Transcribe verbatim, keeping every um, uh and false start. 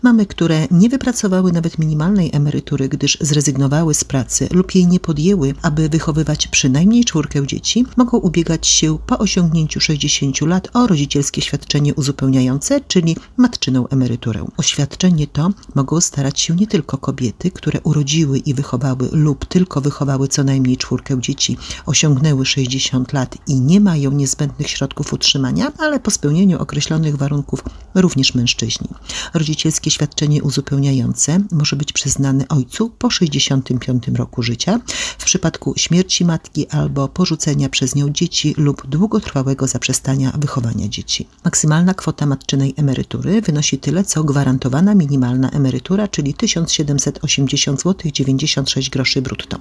Mamy, które nie wypracowały nawet minimalnej emerytury, gdyż zrezygnowały z pracy lub jej nie podjęły, aby wychowywać przynajmniej czwórkę dzieci, mogą ubiegać się po osiągnięciu sześćdziesięciu lat o rodzicielskie świadczenie uzupełniające, czyli matczyną emeryturę. O świadczenie to mogą starać się nie tylko kobiety, które urodziły i wychowały lub tylko wychowały co najmniej czwórkę dzieci, osiągnęły sześćdziesiąt lat i nie mają niezbędnych środków utrzymania, ale po spełnieniu określonych warunków również mężczyźni. Rodzicielskie świadczenie uzupełniające może być przyznane ojcu po sześćdziesiątym piątym roku życia w przypadku śmierci matki albo porzucenia przez nią dzieci lub długotrwałego zaprzestania wychowania dzieci. Maksymalna kwota matczynej emerytury wynosi tyle, co gwarantowana minimalna emerytura, czyli tysiąc siedemset osiemdziesiąt złotych dziewięćdziesiąt sześć groszy brutto.